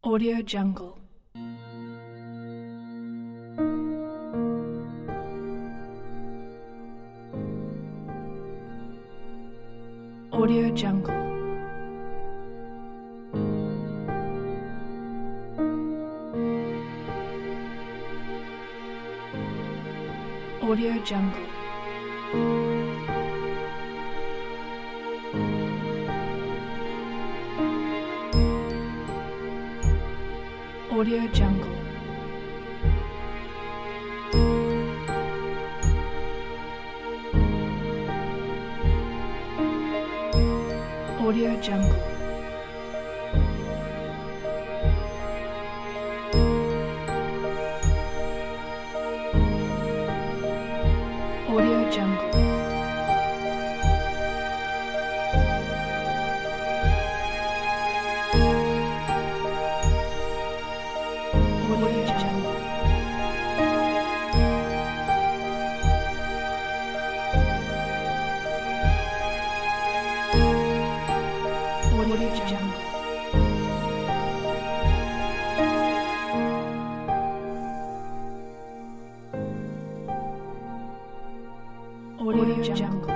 Audio Jungle. Audio Jungle. Audio Jungle. Audio Jungle. Audio Jungle. Audio Jungle. Audio Jungle. Audio Jungle. Audio Jungle.